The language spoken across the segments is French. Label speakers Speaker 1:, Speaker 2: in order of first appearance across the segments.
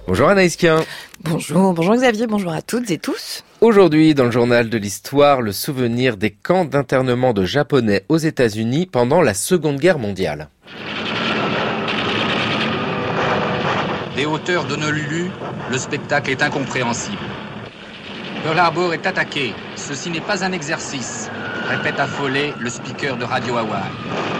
Speaker 1: Bonjour Anaïs Kien.
Speaker 2: Bonjour Xavier, bonjour à toutes et tous.
Speaker 1: Aujourd'hui, dans le journal de l'histoire, le souvenir des camps d'internement de Japonais aux États-Unis pendant la Seconde Guerre mondiale.
Speaker 3: Des hauteurs d'Honolulu, le spectacle est incompréhensible. Pearl Harbor est attaqué. Ceci n'est pas un exercice, répète affolé le speaker de Radio Hawaii.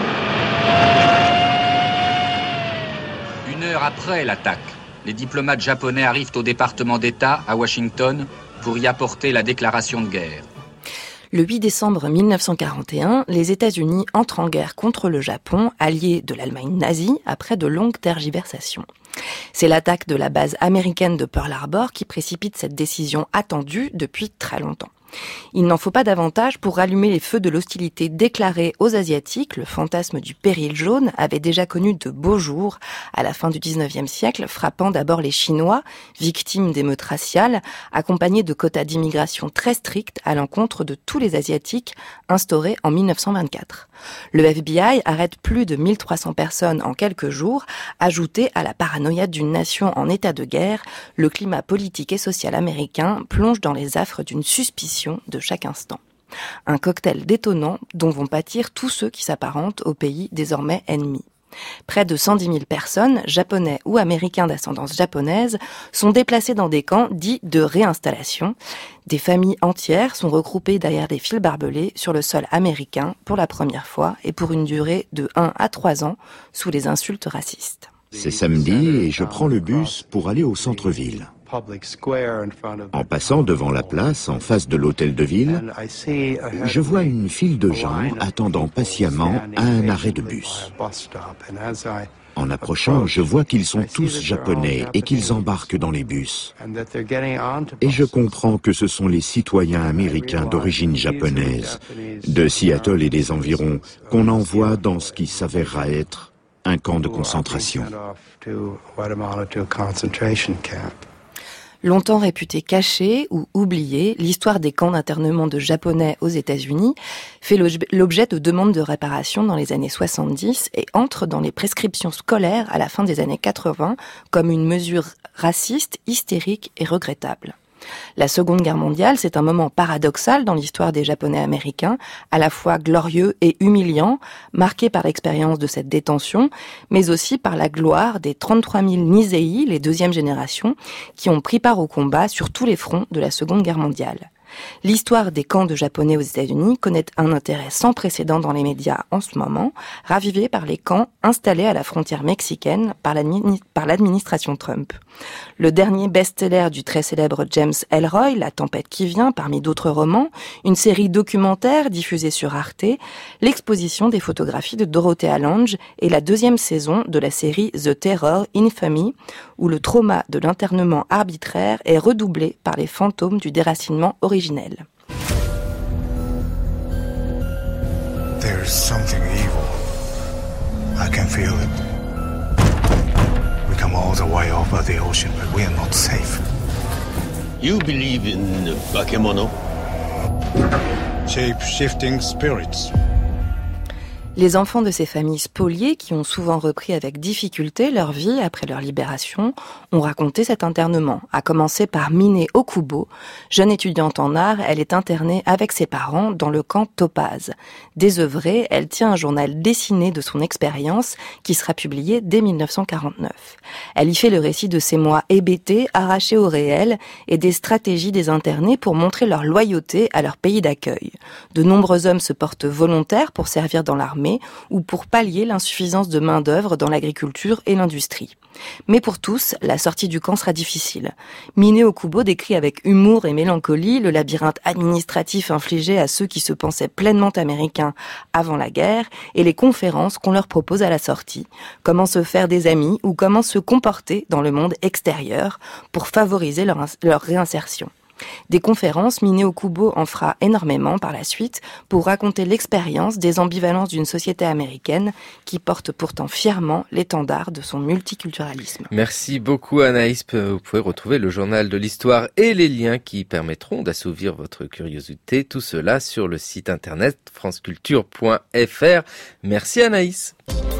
Speaker 3: Une heure après l'attaque, les diplomates japonais arrivent au département d'État à Washington pour y apporter la déclaration de guerre.
Speaker 2: Le 8 décembre 1941, les États-Unis entrent en guerre contre le Japon, allié de l'Allemagne nazie, après de longues tergiversations. C'est l'attaque de la base américaine de Pearl Harbor qui précipite cette décision attendue depuis très longtemps. Il n'en faut pas davantage pour rallumer les feux de l'hostilité déclarée aux Asiatiques. Le fantasme du péril jaune avait déjà connu de beaux jours à la fin du 19e siècle, frappant d'abord les Chinois, victimes d'émeutes raciales, accompagnés de quotas d'immigration très stricts à l'encontre de tous les Asiatiques, instaurés en 1924. Le FBI arrête plus de 1300 personnes en quelques jours. Ajouté à la paranoïa d'une nation en état de guerre, le climat politique et social américain plonge dans les affres d'une suspicion de chaque instant. Un cocktail détonnant dont vont pâtir tous ceux qui s'apparentent au pays désormais ennemi. Près de 110 000 personnes, japonais ou américains d'ascendance japonaise, sont déplacés dans des camps dits de réinstallation. Des familles entières sont regroupées derrière des fils barbelés sur le sol américain pour la première fois et pour une durée de 1 à 3 ans sous les insultes racistes.
Speaker 4: C'est samedi et je prends le bus pour aller au centre-ville. En passant devant la place, en face de l'hôtel de ville, je vois une file de gens attendant patiemment à un arrêt de bus. En approchant, je vois qu'ils sont tous japonais et qu'ils embarquent dans les bus. Et je comprends que ce sont les citoyens américains d'origine japonaise, de Seattle et des environs, qu'on envoie dans ce qui s'avérera être un camp de concentration.
Speaker 2: Longtemps réputée cachée ou oubliée, l'histoire des camps d'internement de Japonais aux États-Unis fait l'objet de demandes de réparation dans les années 70 et entre dans les prescriptions scolaires à la fin des années 80 comme une mesure raciste, hystérique et regrettable. La Seconde Guerre mondiale, c'est un moment paradoxal dans l'histoire des Japonais américains, à la fois glorieux et humiliant, marqué par l'expérience de cette détention, mais aussi par la gloire des 33 000 Nisei, les deuxième génération, qui ont pris part au combat sur tous les fronts de la Seconde Guerre mondiale. L'histoire des camps de Japonais aux États-Unis connaît un intérêt sans précédent dans les médias en ce moment, ravivé par les camps installés à la frontière mexicaine par l'administration Trump. Le dernier best-seller du très célèbre James Ellroy, La tempête qui vient, parmi d'autres romans, une série documentaire diffusée sur Arte, l'exposition des photographies de Dorothea Lange et la deuxième saison de la série The Terror Infamy, où le trauma de l'internement arbitraire est redoublé par les fantômes du déracinement originel.
Speaker 5: There's something evil. I can feel it. We come all the way over the ocean, but we are not safe.
Speaker 6: You believe in bakemono?
Speaker 5: Shape-shifting spirits.
Speaker 2: Les enfants de ces familles spoliées, qui ont souvent repris avec difficulté leur vie après leur libération, ont raconté cet internement, à commencer par Mine Okubo. Jeune étudiante en art, elle est internée avec ses parents dans le camp Topaz. Désœuvrée, elle tient un journal dessiné de son expérience qui sera publié dès 1949. Elle y fait le récit de ces mois hébétés, arrachés au réel, et des stratégies des internés pour montrer leur loyauté à leur pays d'accueil. De nombreux hommes se portent volontaires pour servir dans l'armée ou pour pallier l'insuffisance de main-d'œuvre dans l'agriculture et l'industrie. Mais pour tous, la sortie du camp sera difficile. Mine Okubo décrit avec humour et mélancolie le labyrinthe administratif infligé à ceux qui se pensaient pleinement américains avant la guerre et les conférences qu'on leur propose à la sortie. Comment se faire des amis ou comment se comporter dans le monde extérieur pour favoriser leur réinsertion. Des conférences, Mine Okubo en fera énormément par la suite pour raconter l'expérience des ambivalences d'une société américaine qui porte pourtant fièrement l'étendard de son multiculturalisme.
Speaker 1: Merci beaucoup Anaïs. Vous pouvez retrouver le journal de l'histoire et les liens qui permettront d'assouvir votre curiosité. Tout cela sur le site internet franceculture.fr. Merci Anaïs.